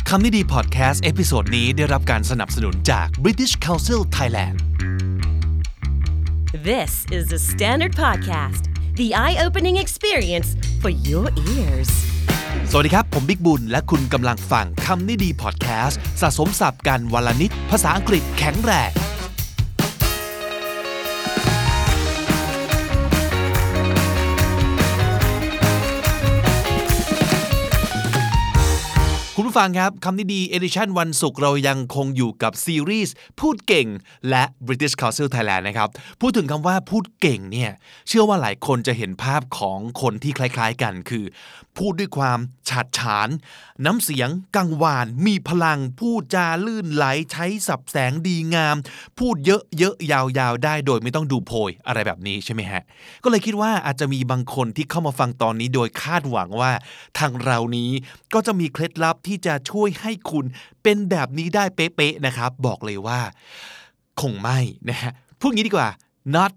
คำนี้ดีพอดแคสต์เอพิโซดนี้ได้รับการสนับสนุนจาก British Council Thailand This is the Standard Podcast the eye-opening experience for your ears สวัสดีครับผมบิ๊กบุญและคุณกำลังฟังคำนี้ดีพอดแคสต์สะสมศัพท์กันวันละนิดภาษาอังกฤษแข็งแรงคุณผู้ฟังครับคำนี้ดีเอดิชั่นวันศุกร์เรายังคงอยู่กับซีรีส์พูดเก่งและ British Council Thailand นะครับพูดถึงคำว่าพูดเก่งเนี่ยเชื่อว่าหลายคนจะเห็นภาพของคนที่คล้ายๆกันคือพูดด้วยความฉาดฉานน้ำเสียงกังวานมีพลังพูดจาลื่นไหลใช้สับแสงดีงามพูดเยอะๆยาวๆได้โดยไม่ต้องดูโพยอะไรแบบนี้ใช่ไหมฮะก็เลยคิดว่าอาจจะมีบางคนที่เข้ามาฟังตอนนี้โดยคาดหวังว่าทางเรานี้ก็จะมีเคล็ดลับที่จะช่วยให้คุณเป็นแบบนี้ได้เป๊ะๆนะครับบอกเลยว่าคงไม่นะฮะพูดงี้ดีกว่า not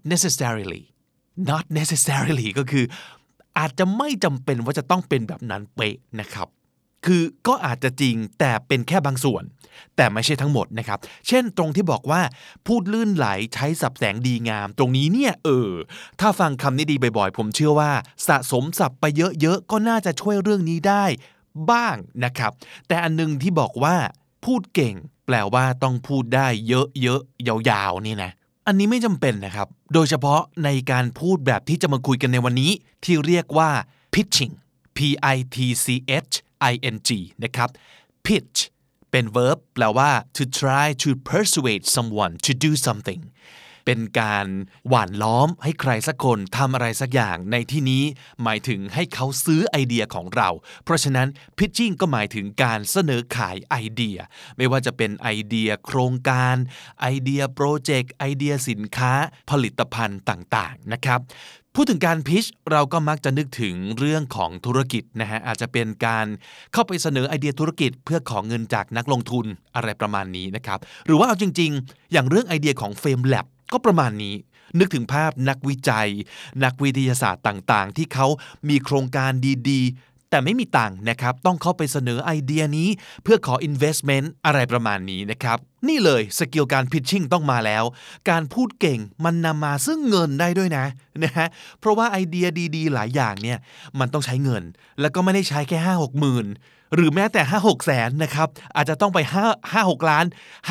necessarily ก็คืออาจจะไม่จำเป็นว่าจะต้องเป็นแบบนั้นเป๊ะนะครับคือก็อาจจะจริงแต่เป็นแค่บางส่วนแต่ไม่ใช่ทั้งหมดนะครับเช่นตรงที่บอกว่าพูดลื่นไหลใช้ศัพท์แสงดีงามตรงนี้เนี่ยถ้าฟังคำนี้ดีบ่อยๆผมเชื่อว่าสะสมศัพท์ไปเยอะๆก็น่าจะช่วยเรื่องนี้ได้บ้างนะครับแต่อันนึงที่บอกว่าพูดเก่งแปลว่าต้องพูดได้เยอะๆยาวๆนี่นะอันนี้ไม่จำเป็นนะครับโดยเฉพาะในการพูดแบบที่จะมาคุยกันในวันนี้ที่เรียกว่า pitching P-I-T-C-H-I-N-G นะครับ pitch เป็น verb แปลว่า to try to persuade someone to do something เป็นการหว่านล้อมให้ใครสักคนทำอะไรสักอย่างในที่นี้หมายถึงให้เขาซื้อไอเดียของเราเพราะฉะนั้น pitching ก็หมายถึงการเสนอขายไอเดียไม่ว่าจะเป็นไอเดียโครงการไอเดียโปรเจกต์ไอเดียสินค้าผลิตภัณฑ์ต่างๆนะครับพูดถึงการพิชเราก็มักจะนึกถึงเรื่องของธุรกิจนะฮะอาจจะเป็นการเข้าไปเสนอไอเดียธุรกิจเพื่อขอเงินจากนักลงทุนอะไรประมาณนี้นะครับหรือว่าเอาจริงๆอย่างเรื่องไอเดียของ FameLab ก็ประมาณนี้นึกถึงภาพนักวิจัยนักวิทยาศาสตร์ต่างๆที่เขามีโครงการดีๆแต่ไม่มีตังค์นะครับต้องเข้าไปเสนอไอเดียนี้เพื่อขอ investment อะไรประมาณนี้นะครับนี่เลยสกิลการ pitching ต้องมาแล้วการพูดเก่งมันนำมาซึ่งเงินได้ด้วยนะฮะเพราะว่าไอเดียดีๆหลายอย่างเนี่ยมันต้องใช้เงินแล้วก็ไม่ได้ใช้แค่ 5-6 หมื่นหรือแม้แต่ 5-6 แสนนะครับอาจจะต้องไป 5-6 ล้าน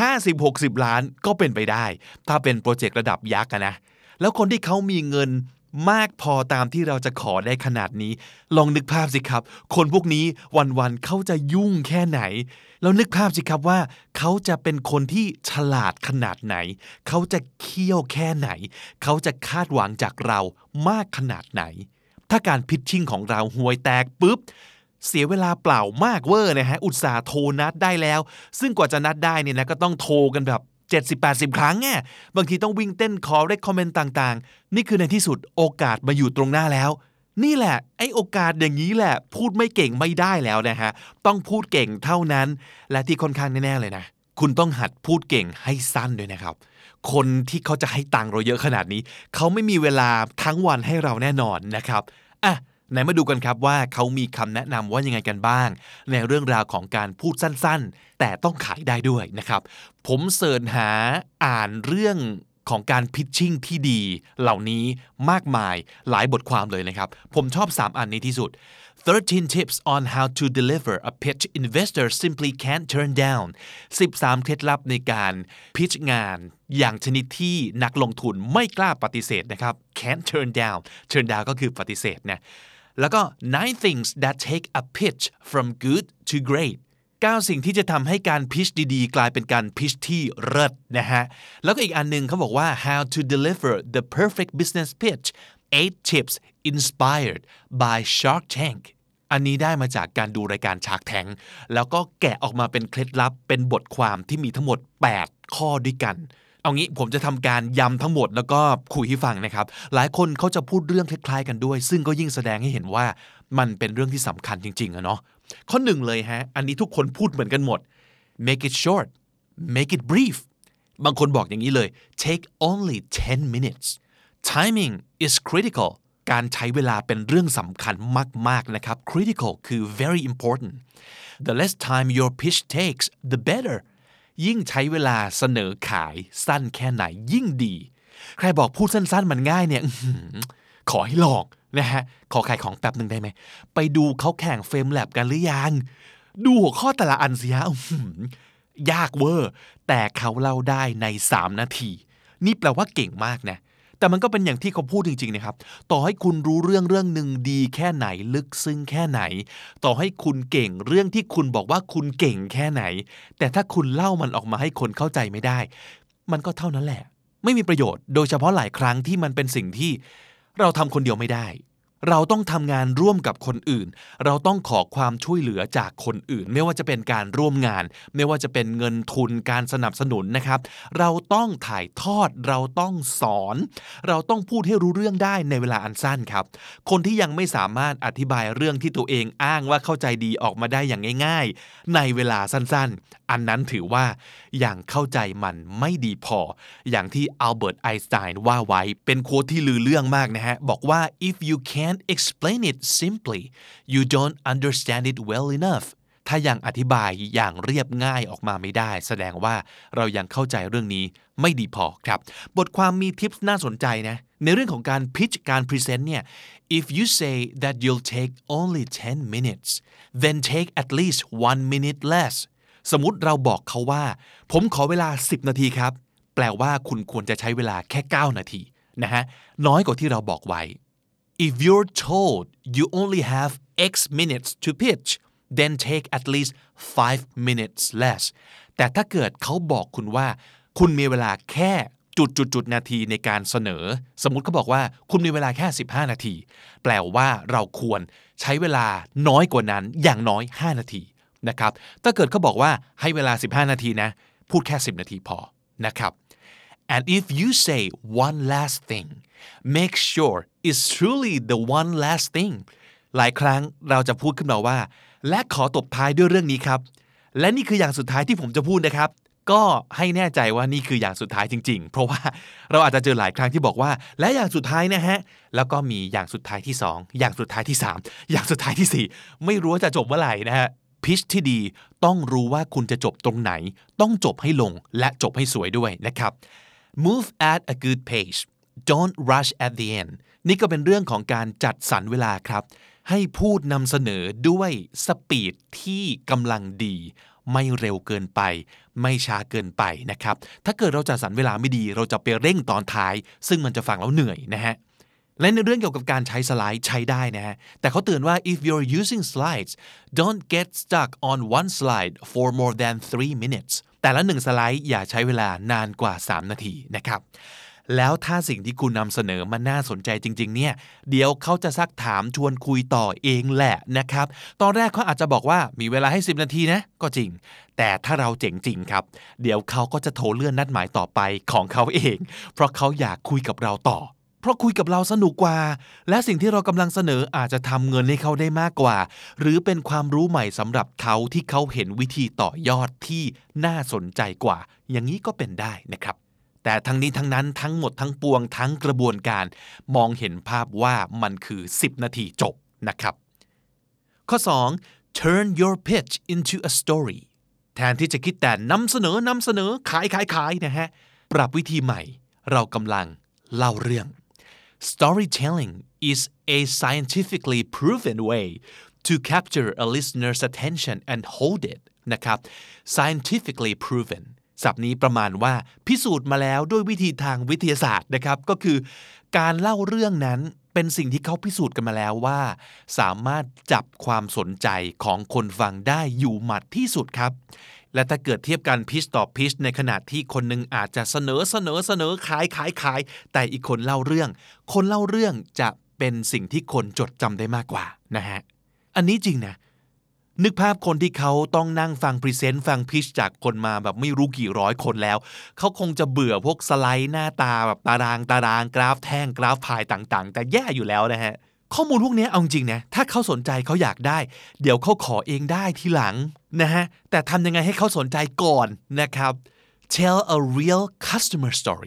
50-60 ล้านก็เป็นไปได้ถ้าเป็นโปรเจกต์ระดับยักษ์นะแล้วคนที่เขามีเงินมากพอตามที่เราจะขอได้ขนาดนี้ลองนึกภาพสิครับคนพวกนี้วันๆเขาจะยุ่งแค่ไหนแล้วนึกภาพสิครับว่าเขาจะเป็นคนที่ฉลาดขนาดไหนเขาจะเคี่ยวแค่ไหนเขาจะคาดหวังจากเรามากขนาดไหนถ้าการพิชชิ่งของเราห่วยแตกปุ๊บเสียเวลาเปล่ามากเวอร์นะฮะอุตส่าห์โทรนัดได้แล้วซึ่งกว่าจะนัดได้เนี่ยนะก็ต้องโทรกันแบบ70-80 ครั้งไงบางทีต้องวิ่งเต้นขอเรคคอมเมนต์ต่างๆนี่คือในที่สุดโอกาสมาอยู่ตรงหน้าแล้วนี่แหละไอ้โอกาสอย่างนี้แหละพูดไม่เก่งไม่ได้แล้วนะฮะต้องพูดเก่งเท่านั้นและที่ค่อนข้างแน่ๆเลยนะคุณต้องหัดพูดเก่งให้สั้นด้วยนะครับคนที่เขาจะให้ตังค์เราเยอะขนาดนี้เขาไม่มีเวลาทั้งวันให้เราแน่นอนนะครับอ่ะไหนมาดูกันครับว่าเขามีคำแนะนำว่ายังไงกันบ้างในเรื่องราวของการพูดสั้นๆแต่ต้องขายได้ด้วยนะครับผมเสิร์ชหาอ่านเรื่องของการพิชชิ่งที่ดีเหล่านี้มากมายหลายบทความเลยนะครับผมชอบ3อันนี้ที่สุด 13 tips on how to deliver a pitch investors simply can't turn down 13 เคล็ดลับในการพิชงานอย่างชนิดที่นักลงทุนไม่กล้าปฏิเสธนะครับ can't turn down ก็คือปฏิเสธนะแล้วก็ 9 things that take a pitch from good to great 9 สิ่งที่จะทำให้การพิชดีๆกลายเป็นการพิชที่เลิศนะฮะแล้วก็อีกอันนึงเขาบอกว่า how to deliver the perfect business pitch 8 tips inspired by Shark Tank อันนี้ได้มาจากการดูรายการ Shark Tank แล้วก็แกะออกมาเป็นเคล็ดลับเป็นบทความที่มีทั้งหมด8ข้อด้วยกันเอางี้ผมจะทำการย้ำทั้งหมดแล้วก็คุยให้ฟังนะครับหลายคนเขาจะพูดเรื่องคล้ายๆกันด้วยซึ่งก็ยิ่งแสดงให้เห็นว่ามันเป็นเรื่องที่สำคัญจริงๆอะเนาะข้อหนึ่งเลยฮะอันนี้ทุกคนพูดเหมือนกันหมด make it short make it brief บางคนบอกอย่างนี้เลย take only 10 minutes timing is critical การใช้เวลาเป็นเรื่องสำคัญมากๆนะครับ critical คือ very important the less time your pitch takes the better ยิ่งใช้เวลาเสนอขายสั้นแค่ไหนยิ่งดีใครบอกพูดสั้นๆมันง่ายเนี่ยขอให้ลองนะฮะขอขายของแป๊บนึงได้ไหมไปดูเขาแข่งเฟรมแลบกันหรือยังดูหัวข้อแต่ละอันสิฮะยากเวอร์แต่เขาเล่าได้ใน3 นาทีนี่แปลว่าเก่งมากนะแต่มันก็เป็นอย่างที่เขาพูดจริงๆนะครับต่อให้คุณรู้เรื่องหนึ่งดีแค่ไหนลึกซึ้งแค่ไหนต่อให้คุณเก่งเรื่องที่คุณบอกว่าคุณเก่งแค่ไหนแต่ถ้าคุณเล่ามันออกมาให้คนเข้าใจไม่ได้มันก็เท่านั้นแหละไม่มีประโยชน์โดยเฉพาะหลายครั้งที่มันเป็นสิ่งที่เราทำคนเดียวไม่ได้เราต้องทำงานร่วมกับคนอื่นเราต้องขอความช่วยเหลือจากคนอื่นไม่ว่าจะเป็นการร่วมงานไม่ว่าจะเป็นเงินทุนการสนับสนุนนะครับเราต้องถ่ายทอดเราต้องสอนเราต้องพูดให้รู้เรื่องได้ในเวลาอันสั้นครับคนที่ยังไม่สามารถอธิบายเรื่องที่ตัวเองอ้างว่าเข้าใจดีออกมาได้อย่างง่ายๆในเวลาสั้นๆอันนั้นถือว่ายังเข้าใจมันไม่ดีพออย่างที่อัลเบิร์ตไอน์สไตน์ว่าไว้เป็นโค้ดที่ลือเรื่องมากนะฮะบอกว่า if you can't explain it simply you don't understand it well enough ถ้ายังอธิบายอย่างเรียบง่ายออกมาไม่ได้แสดงว่าเรายังเข้าใจเรื่องนี้ไม่ดีพอครับบทความมีทิปน่าสนใจนะในเรื่องของการ pitch การ present เนี่ย if you say that you'll take only 10 minutes then take at least 1 minute less สมมุติเราบอกเขาว่าผมขอเวลา10 นาทีครับแปลว่าคุณควรจะใช้เวลาแค่9 นาทีนะฮะน้อยกว่าที่เราบอกไว้If you're told you only have X minutes to pitch, then take at least 5 minutes less. แต่ถ้าเกิดเขาบอกคุณว่าคุณมีเวลาแค่จุดนาทีในการเสนอสมมุติเขาบอกว่าคุณมีเวลาแค่15 นาทีแปลว่าเราควรใช้เวลาน้อยกว่านั้นอย่างน้อย5 นาทีนะครับถ้าเกิดเขาบอกว่าให้เวลา15 นาทีนะพูดแค่10 นาทีพอนะครับ And if you say one last thing, make sure it's truly the one last thing. หลายครั้งเราจะพูดขึ้นมาว่าและขอตบท้ายด้วยเรื่องนี้ครับและนี่คืออย่างสุดท้ายที่ผมจะพูดนะครับก็ให้แน่ใจว่านี่คืออย่างสุดท้ายจริงๆเพราะว่าเราอาจจะเจอหลายครั้งที่บอกว่าและอย่างสุดท้ายนะฮะแล้วก็มีอย่างสุดท้ายที่2อย่างสุดท้ายที่3อย่างสุดท้ายที่4ไม่รู้ว่าจะจบเมื่อไหร่นะฮะพิชที่ดีต้องรู้ว่าคุณจะจบตรงไหนต้องจบให้ลงและจบให้สวยด้วยนะครับ Move at a good pace Don't rush at the end นี่ก็เป็นเรื่องของการจัดสรรเวลาครับให้พูดนำเสนอด้วยสปีดที่กำลังดีไม่เร็วเกินไปไม่ช้าเกินไปนะครับถ้าเกิดเราจัดสรรเวลาไม่ดีเราจะไปเร่งตอนท้ายซึ่งมันจะฟังแล้วเหนื่อยนะฮะและในเรื่องเกี่ยวกับการใช้สไลด์ใช้ได้นะฮะแต่เขาเตือนว่า if you're using slides don't get stuck on one slide for more than 3 minutes แต่ละ1 สไลด์อย่าใช้เวลานานกว่า3 นาทีนะครับแล้วถ้าสิ่งที่คุณนำเสนอมันน่าสนใจจริงๆเนี่ยเดี๋ยวเขาจะซักถามชวนคุยต่อเองแหละนะครับตอนแรกเขาอาจจะบอกว่ามีเวลาให้10 นาทีนะก็จริงแต่ถ้าเราเจ๋งจริงครับเดี๋ยวเขาก็จะโทรเลื่อนนัดหมายต่อไปของเขาเองเพราะเขาอยากคุยกับเราต่อเพราะคุยกับเราสนุกกว่าและสิ่งที่เรากำลังเสนออาจจะทำเงินให้เขาได้มากกว่าหรือเป็นความรู้ใหม่สำหรับเขาที่เขาเห็นวิธีต่อยอดที่น่าสนใจกว่าอย่างนี้ก็เป็นได้นะครับแต่ทั้งนี้ทั้งนั้นทั้งหมดทั้งปวงทั้งกระบวนการมองเห็นภาพว่ามันคือ10 นาทีจบนะครับข้อ2 turn your pitch into a story แทนที่จะคิดแต่นำเสนอขายนะฮะปรับวิธีใหม่เรากำลังเล่าเรื่อง Storytelling is a scientifically proven way to capture a listener's attention and hold it นะครับ scientifically provenศัพท์นี้ประมาณว่าพิสูจน์มาแล้วด้วยวิธีทางวิทยาศาสตร์นะครับก็คือการเล่าเรื่องนั้นเป็นสิ่งที่เขาพิสูจน์กันมาแล้วว่าสามารถจับความสนใจของคนฟังได้อยู่หมัดที่สุดครับและถ้าเกิดเทียบกันพิชต่อพิชในขณะที่คนนึงอาจจะเสนอขายแต่อีกคนเล่าเรื่องจะเป็นสิ่งที่คนจดจำได้มากกว่านะฮะอันนี้จริงนะนึกภาพคนที่เขาต้องนั่งฟังพรีเซนต์ฟังพิชจากคนมาแบบไม่รู้กี่ร้อยคนแล้วเขาคงจะเบื่อพวกสไลด์หน้าตาแบบตารางกราฟแท่งกราฟพายต่างๆแต่แย่อยู่แล้วนะฮะข้อมูลพวกนี้เอาจริงนะถ้าเขาสนใจเขาอยากได้เดี๋ยวเขาขอเองได้ทีหลังนะฮะแต่ทำยังไงให้เขาสนใจก่อนนะครับ Tell a real customer story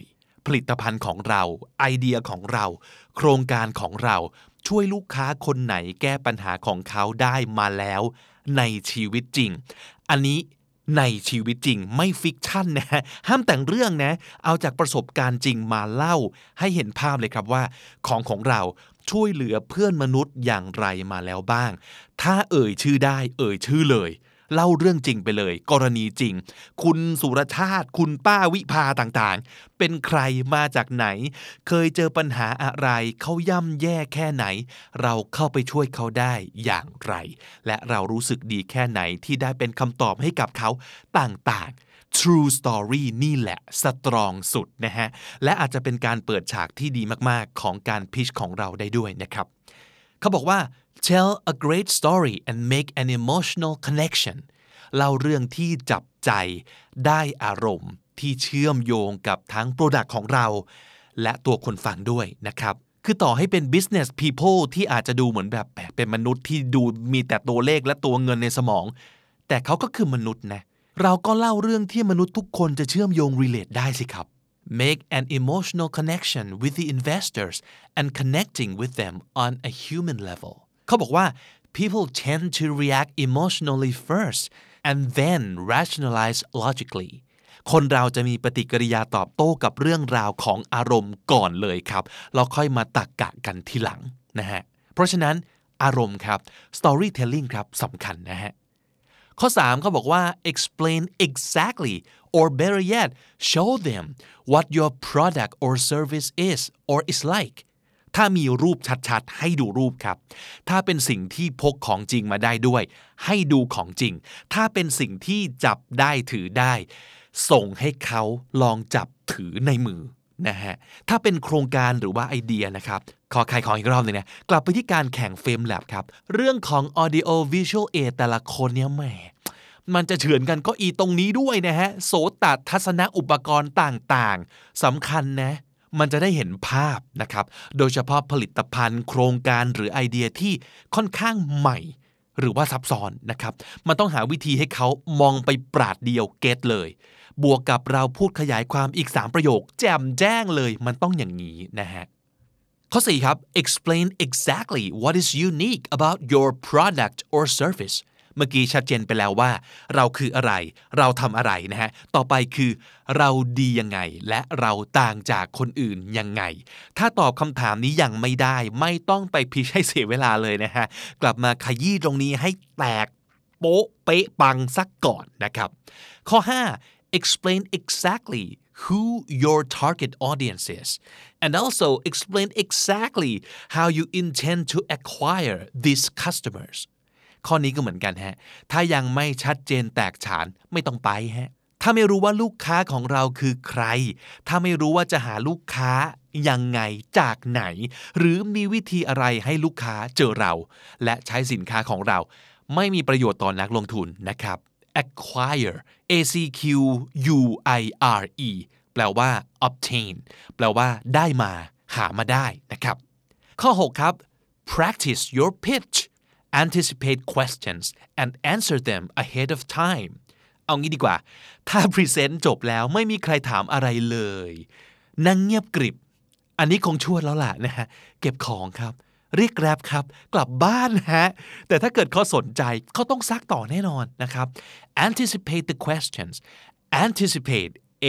ผลิตภัณฑ์ของเราไอเดียของเราโครงการของเราช่วยลูกค้าคนไหนแก้ปัญหาของเขาได้มาแล้วในชีวิตจริงอันนี้ในชีวิตจริงไม่ฟิกชั่นนะห้ามแต่งเรื่องนะเอาจากประสบการณ์จริงมาเล่าให้เห็นภาพเลยครับว่าของเราช่วยเหลือเพื่อนมนุษย์อย่างไรมาแล้วบ้างถ้าเอ่ยชื่อได้เอ่ยชื่อเลยเล่าเรื่องจริงไปเลยกรณีจริงคุณสุรชาติคุณป้าวิภาต่างๆเป็นใครมาจากไหนเคยเจอปัญหาอะไรเขาย่ำแย่แค่ไหนเราเข้าไปช่วยเขาได้อย่างไรและเรารู้สึกดีแค่ไหนที่ได้เป็นคำตอบให้กับเขาต่างๆ True Story นี่แหละสตรองสุดนะฮะและอาจจะเป็นการเปิดฉากที่ดีมากๆของการพิชของเราได้ด้วยนะครับเขาบอกว่าTell a great story and make an emotional connection เล่าเรื่องที่จับใจได้อารมณ์ที่เชื่อมโยงกับทั้ง product ของเราและตัวคนฟังด้วยนะครับคือต่อให้เป็น business people ที่อาจจะดูเหมือนแบบเป็นมนุษย์ที่ดูมีแต่ตัวเลขและตัวเงินในสมองแต่เขาก็คือมนุษย์นะเราก็เล่าเรื่องที่มนุษย์ทุกคนจะเชื่อมโยง relate ได้สิครับ Make an emotional connection with the investors and connecting with them on a human levelเขาบอกว่า people tend to react emotionally first and then rationalize logically คนเราจะมีปฏิกิริยาตอบโต้กับเรื่องราวของอารมณ์ก่อนเลยครับแล้วค่อยมาตรรกะกันทีหลังนะฮะเพราะฉะนั้นอารมณ์ครับ storytelling ครับสำคัญนะฮะข้อ3เขาบอกว่า explain exactly or better yet show them what your product or service is or is likeถ้ามีรูปชัดๆให้ดูรูปครับถ้าเป็นสิ่งที่พกของจริงมาได้ด้วยให้ดูของจริงถ้าเป็นสิ่งที่จับได้ถือได้ส่งให้เขาลองจับถือในมือนะฮะถ้าเป็นโครงการหรือว่าไอเดียนะครับขอขายของอีกรอบนึงนะกลับไปที่การแข่งเฟรมแลบครับเรื่องของ audio visual aid แต่ละคนเนี่ยแหมมันจะเฉือนกันก็อีตรงนี้ด้วยนะฮะโสตทัศนอุปกรณ์ต่างๆสำคัญนะมันจะได้เห็นภาพนะครับโดยเฉพาะผลิตภัณฑ์โครงการหรือไอเดียที่ค่อนข้างใหม่หรือว่าซับซ้อนนะครับมันต้องหาวิธีให้เขามองไปปราดเดียวเก็ตเลยบวกกับเราพูดขยายความอีก3ประโยคแจ่มแจ้งเลยมันต้องอย่างนี้นะฮะข้อ4ครับ explain exactly what is unique about your product or serviceเมื่อกี้ชัดเจนไปแล้วว่าเราคืออะไรเราทำอะไรนะฮะต่อไปคือเราดียังไงและเราต่างจากคนอื่นยังไงถ้าตอบคำถามนี้ยังไม่ได้ไม่ต้องไปพิชให้เสียเวลาเลยนะฮะกลับมาขยี้ตรงนี้ให้แตกโป๊ะเป๊ะปังสักก่อนนะครับข้อ5 explain exactly who your target audience is and also explain exactly how you intend to acquire these customersข้อนี้ก็เหมือนกันฮะถ้ายังไม่ชัดเจนแตกฉานไม่ต้องไปฮะถ้าไม่รู้ว่าลูกค้าของเราคือใครถ้าไม่รู้ว่าจะหาลูกค้ายังไงจากไหนหรือมีวิธีอะไรให้ลูกค้าเจอเราและใช้สินค้าของเราไม่มีประโยชน์ต่อนักลงทุนนะครับ acquire A-C-Q-U-I-R-E แปลว่า obtain แปลว่าได้มาหามาได้นะครับข้อ6ครับ practice your pitch anticipate questions and answer them ahead of time เอางี้ดีกว่าถ้าพรีเซนต์จบแล้วไม่มีใครถามอะไรเลยนั่งเงียบกริบอันนี้คงชวดแล้วล่ะนะฮะเก็บของครับเรียกแกร็บครับกลับบ้านฮะแต่ถ้าเกิดเขาสนใจเขาต้องซักต่อแน่นอนนะครับ anticipate the questions anticipate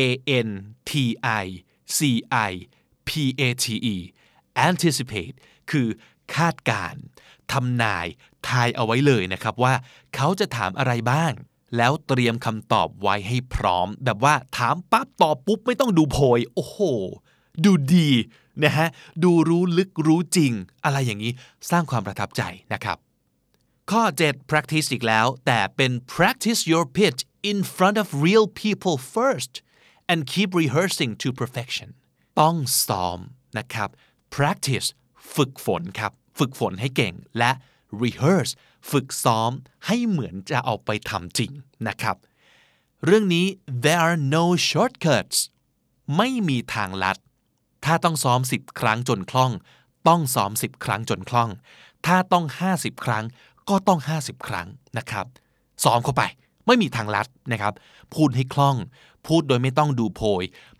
A-N-T-I-C-I-P-A-T-E anticipate คือคาดการณ์ทำนายทายเอาไว้เลยนะครับว่าเขาจะถามอะไรบ้างแล้วเตรียมคำตอบไว้ให้พร้อมแบบว่าถามปั๊บตอบปุ๊บไม่ต้องดูโพยโอ้โหดูดีนะฮะดูรู้ลึกรู้จริงอะไรอย่างนี้สร้างความประทับใจนะครับข้อ7 practice อีกแล้วแต่เป็น practice your pitch in front of real people first and keep rehearsing to perfection ต้องซ้อมนะครับ practice ฝึกฝนครับฝึกฝนให้เก่งและ rehearse ฝึกซ้อมให้เหมือนจะเอาไปทำจริงนะครับเรื่องนี้ there are no shortcuts ไม่มีทางลัดถ้าต้องซ้อม10ครั้งจนคล่องต้องซ้อม10ครั้งจนคล่องถ้าต้อง50ครั้งก็ต้อง50ครั้งนะครับซ้อมเข้าไปไม่มีทางลัดนะครับพูดให้คล่องพูดโดยไม่ต้องดูโพย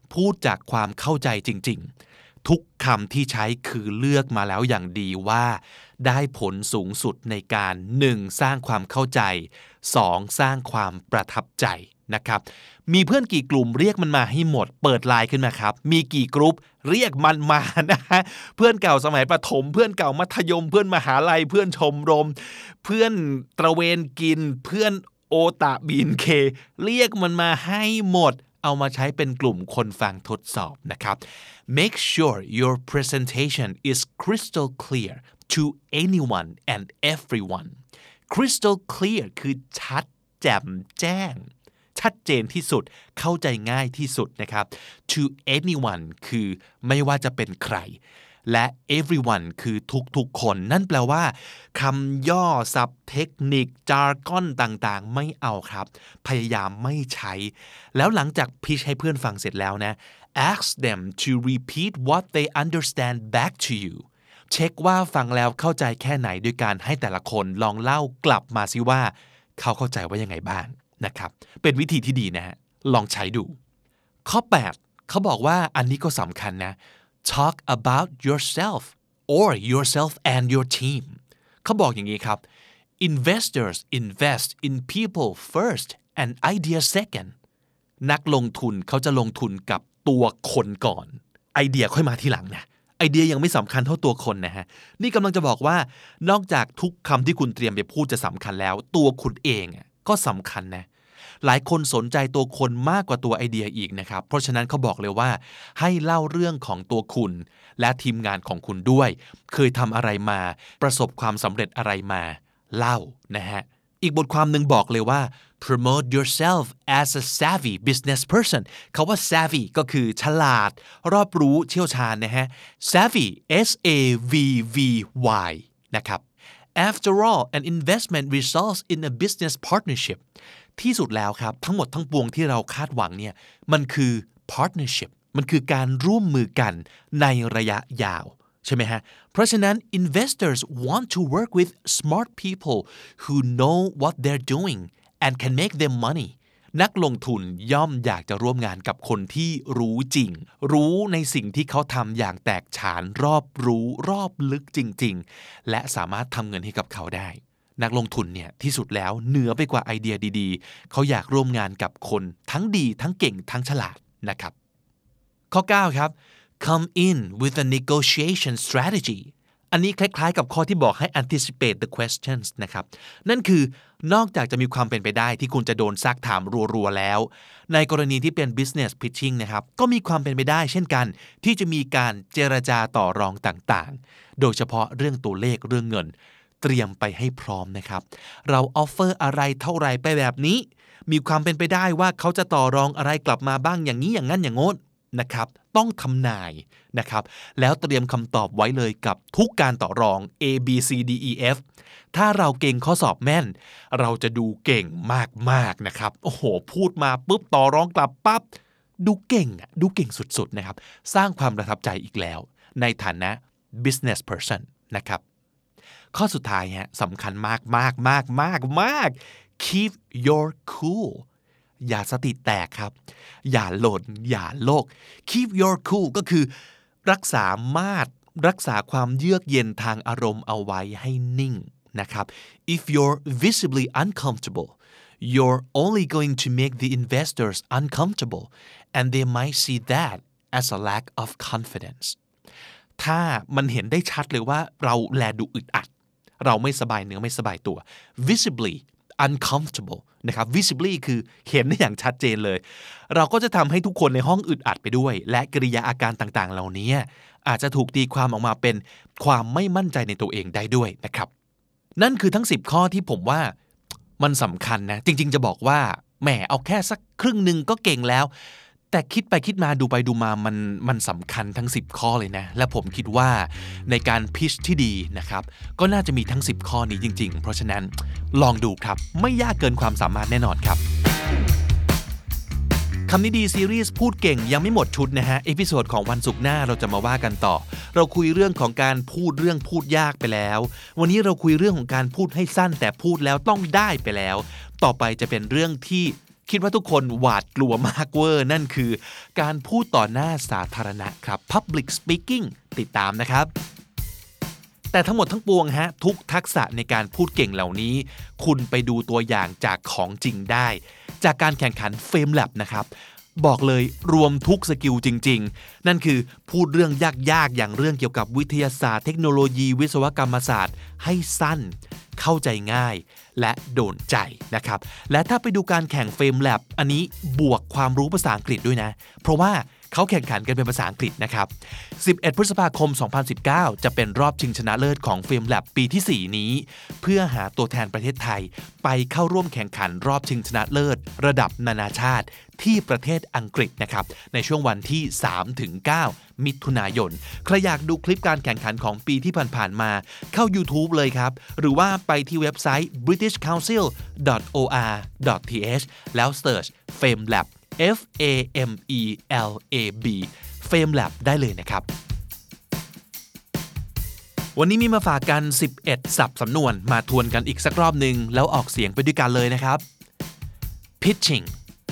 พูดจากความเข้าใจจริงๆทุกคำที่ใช้คือเลือกมาแล้วอย่างดีว่าได้ผลสูงสุดในการ 1. สร้างความเข้าใจ 2. สร้างความประทับใจนะครับมีเพื่อนกี่กลุ่มเรียกมันมาให้หมดเปิดไลน์ขึ้นมาครับมีกี่กรุ๊ปเรียกมันมานะฮะเพื่อนเก่าสมัยประถมเพื่อนเก่ามัธยมเพื่อนมหาลัยเพื่อนชมรมเพื่อนตระเวนกินเพื่อนโอตะบีนเคเรียกมันมาให้หมดเอามาใช้เป็นกลุ่มคนฟังทดสอบนะครับ Make sure your presentation is crystal clear to anyone and everyone crystal clear คือชัดแจ่มแจ้งชัดเจนที่สุดเข้าใจง่ายที่สุดนะครับ to anyone คือไม่ว่าจะเป็นใครและ everyone คือทุกๆคนนั่นแปลว่าคำย่อศัพท์เทคนิคจาร์กอนต่างๆไม่เอาครับพยายามไม่ใช้แล้วหลังจากพิชให้เพื่อนฟังเสร็จแล้วนะ ask them to repeat what they understand back to you เช็คว่าฟังแล้วเข้าใจแค่ไหนด้วยการให้แต่ละคนลองเล่ากลับมาสิว่าเขาเข้าใจว่ายังไงบ้างนะครับเป็นวิธีที่ดีนะฮะลองใช้ดูข้อ8เขาบอกว่าอันนี้ก็สำคัญนะ talk about yourself or yourself and your team เขาบอกอย่างนี้ครับ investors invest in people first and ideas second นักลงทุนเขาจะลงทุนกับตัวคนก่อนไอเดียค่อยมาทีหลังนะไอเดียยังไม่สำคัญเท่าตัวคนนะฮะนี่กำลังจะบอกว่านอกจากทุกคำที่คุณเตรียมไปพูดจะสำคัญแล้วตัวคุณเองก็สำคัญนะหลายคนสนใจตัวคนมากกว่าตัวไอเดียอีกนะครับเพราะฉะนั้นเขาบอกเลยว่าให้เล่าเรื่องของตัวคุณและทีมงานของคุณด้วยเคยทำอะไรมาประสบความสำเร็จอะไรมาเล่านะฮะอีกบทความหนึ่งบอกเลยว่า promote yourself as a savvy business person คำว่า savvy ก็คือฉลาดรอบรู้เชี่ยวชาญนะฮะ savvy S-A-V-V-Y นะครับ After all an investment results in a business partnership ที่สุดแล้วครับทั้งหมดทั้งปวงที่เราคาดหวังเนี่ยมันคือ partnership มันคือการร่วมมือกันในระยะยาวใช่ไหมฮะเพราะฉะนั้น investors want to work with smart people who know what they're doing and can make them money นักลงทุนย่อมอยากจะร่วมงานกับคนที่รู้จริงรู้ในสิ่งที่เขาทำอย่างแตกฉานรอบรู้รอบลึกจริงๆและสามารถทำเงินให้กับเขาได้นักลงทุนเนี่ยที่สุดแล้วเหนือไปกว่าไอเดียดีๆเขาอยากร่วมงานกับคนทั้งดีทั้งเก่งทั้งฉลาดนะครับข้อ9ครับcome in with a negotiation strategy อันนี้คล้ายๆกับข้อที่บอกให้ anticipate the questions นะครับนั่นคือนอกจากจะมีความเป็นไปได้ที่คุณจะโดนซักถามรัวๆแล้วในกรณีที่เป็น business pitching นะครับก็มีความเป็นไปได้เช่นกันที่จะมีการเจรจาต่อรองต่างๆโดยเฉพาะเรื่องตัวเลขเรื่องเงินเตรียมไปให้พร้อมนะครับเราออฟเฟอร์อะไรเท่าไรไปแบบนี้มีความเป็นไปได้ว่าเขาจะต่อรองอะไรกลับมาบ้างอย่างนี้อย่างนั้นอย่างโน้นนะครับต้องทำนายนะครับแล้วเตรียมคำตอบไว้เลยกับทุกการต่อรอง A B C D E F ถ้าเราเก่งข้อสอบแม่นเราจะดูเก่งมากๆนะครับโอ้โหพูดมาปุ๊บต่อรองกลับปั๊บดูเก่งสุดๆนะครับสร้างความประทับใจอีกแล้วในฐานะ business person นะครับข้อสุดท้ายฮะสำคัญมากkeep your cool อย่าสติแตกครับอย่าหล่นอย่าโลก keep your cool ก็คือรักษาความเยือกเย็นทางอารมณ์เอาไว้ให้นิ่งนะครับ if you're visibly uncomfortable you're only going to make the investors uncomfortable and they might see that as a lack of confidence ถ้ามันเห็นได้ชัดเลยว่าเราแลดูอึดอัดเราไม่สบายเนื้อไม่สบายตัว visibly uncomfortable นะครับ visibly คือเห็นได้อย่างชัดเจนเลยเราก็จะทำให้ทุกคนในห้องอึดอัดไปด้วยและกิริยาอาการต่างๆเหล่านี้อาจจะถูกตีความออกมาเป็นความไม่มั่นใจในตัวเองได้ด้วยนะครับนั่นคือทั้ง10ข้อที่ผมว่ามันสำคัญนะจริงๆจะบอกว่าแหมเอาแค่สักครึ่งนึงก็เก่งแล้วแต่คิดไปคิดมาดูไปดูมามันสำคัญทั้ง10ข้อเลยนะและผมคิดว่าในการพิชที่ดีนะครับก็น่าจะมีทั้ง10ข้อนี้จริงๆเพราะฉะนั้นลองดูครับไม่ยากเกินความสามารถแน่นอนครับคำนี้ดีซีรีส์พูดเก่งยังไม่หมดชุดนะฮะเอพิโซดของวันศุกร์หน้าเราจะมาว่ากันต่อเราคุยเรื่องของการพูดเรื่องพูดยากไปแล้ววันนี้เราคุยเรื่องของการพูดให้สั้นแต่พูดแล้วต้องได้ไปแล้วต่อไปจะเป็นเรื่องที่คิดว่าทุกคนหวาดกลัวมากเวอร์นั่นคือการพูดต่อหน้าสาธารณะครับ Public Speaking ติดตามนะครับแต่ทั้งหมดทั้งปวงทุกทักษะในการพูดเก่งเหล่านี้คุณไปดูตัวอย่างจากของจริงได้จากการแข่งขัน FameLab นะครับบอกเลยรวมทุกสกิลจริงๆนั่นคือพูดเรื่องยากๆอย่างเรื่องเกี่ยวกับวิทยาศาสตร์เทคโนโลยีวิศวกรรมศาสตร์ให้สั้นเข้าใจง่ายและโดนใจนะครับและถ้าไปดูการแข่ง FameLab อันนี้บวกความรู้ภาษาอังกฤษด้วยนะเพราะว่าเขาแข่งขันกันเป็นภาษาอังกฤษนะครับ11 พฤษภาคม 2019 จะเป็นรอบชิงชนะเลิศของ FameLab ปีที่ 4 นี้เพื่อหาตัวแทนประเทศไทยไปเข้าร่วมแข่งขันรอบชิงชนะเลิศระดับนานาชาติที่ประเทศอังกฤษนะครับในช่วงวันที่ 3-9 มิถุนายนใครอยากดูคลิปการแข่งขันของปีที่ผ่านๆมาเข้า YouTube เลยครับหรือว่าไปที่เว็บไซต์ britishcouncil.or.th แล้ว search FameLab FAMELAB FameLab ได้เลยนะครับวันนี้มีมาฝากกัน11ศัพท์สำนวนมาทวนกันอีกสักรอบหนึ่งแล้วออกเสียงไปด้วยกันเลยนะครับ pitching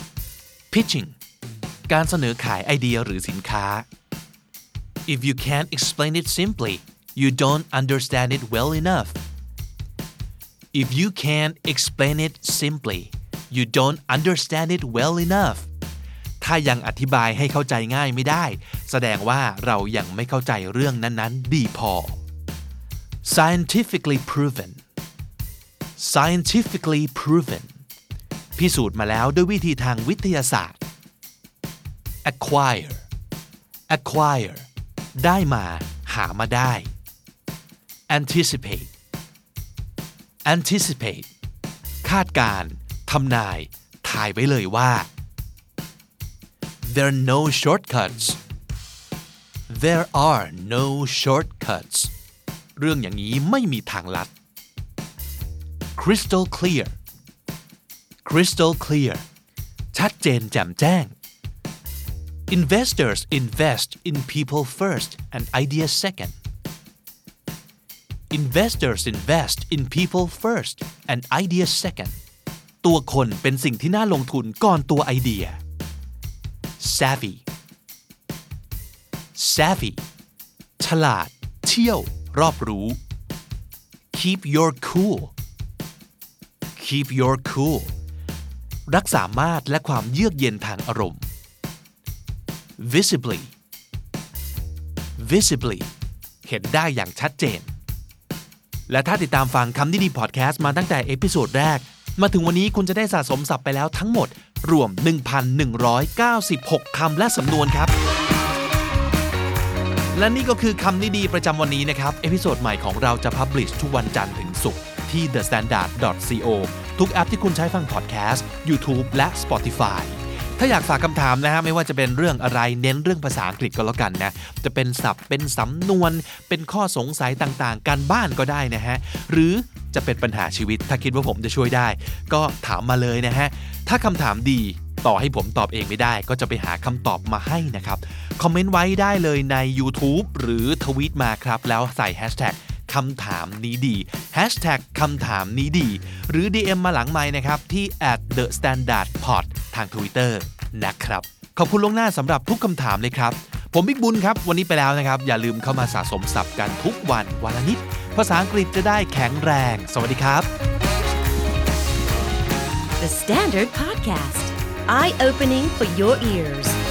การเสนอขายไอเดียหรือสินค้า If you can't explain it simply you don't understand it well enough If you can't explain it simply you don't understand it well enough ถ้ายังอธิบายให้เข้าใจง่ายไม่ได้แสดงว่าเรายังไม่เข้าใจเรื่องนั้นๆดีพอ scientifically proven พิสูจน์มาแล้วด้วยวิธีทางวิทยาศาสตร์ acquire ได้มาหามาได้ anticipate คาดการณ์ทำนายทายไว้เลยว่า There are no shortcuts เรื่องอย่างนี้ไม่มีทางลัด crystal clear ชัดเจนแจ่มแจ้ง Investors invest in people first and ideas second Investors invest in people first and ideas second ตัวคนเป็นสิ่งที่น่าลงทุนก่อนตัวไอเดีย savvy ฉลาดเชี่ยวรอบรู้ keep your cool รักษามาตรและความเยือกเย็นทางอารมณ์ visibly เห็นได้อย่างชัดเจนและถ้าติดตามฟังคำดีๆพอดแคสต์มาตั้งแต่เอพิโซดแรกมาถึงวันนี้คุณจะได้สะสมศัพท์ไปแล้วทั้งหมดรวม 1,196 คำและสำนวนครับและนี่ก็คือคำดีๆประจำวันนี้นะครับเอพิโซดใหม่ของเราจะพับลิชทุกวันจันทร์ถึงศุกร์ที่ thestandard.co ทุกแอปที่คุณใช้ฟังพอดแคสต์ YouTube และ Spotify ถ้าอยากฝากคำถามนะฮะไม่ว่าจะเป็นเรื่องอะไรเน้นเรื่องภาษาอังกฤษก็แล้วกันนะจะเป็นศัพท์เป็นสำนวนเป็นข้อสงสัยต่างๆการบ้านก็ได้นะฮะหรือจะเป็นปัญหาชีวิตถ้าคิดว่าผมจะช่วยได้ก็ถามมาเลยนะฮะถ้าคำถามดีต่อให้ผมตอบเองไม่ได้ก็จะไปหาคำตอบมาให้นะครับคอมเมนต์ไว้ได้เลยใน YouTube หรือทวีตมาครับแล้วใส่แฮชแท็กคำถามนี้ดีแฮชแท็กคำถามนี้ดีหรือ DM มาหลังไมค์นะครับที่ @thestandardpod ทาง Twitter นะครับขอบคุณล่วงหน้าสำหรับทุกคำถามเลยครับผมบิ๊กบุญครับวันนี้ไปแล้วนะครับอย่าลืมเข้ามาสะสมศัพท์กันทุกวันวันละนิดภาษาอังกฤษจะได้แข็งแรงสวัสดีครับ The Standard Podcast Eye-opening for your ears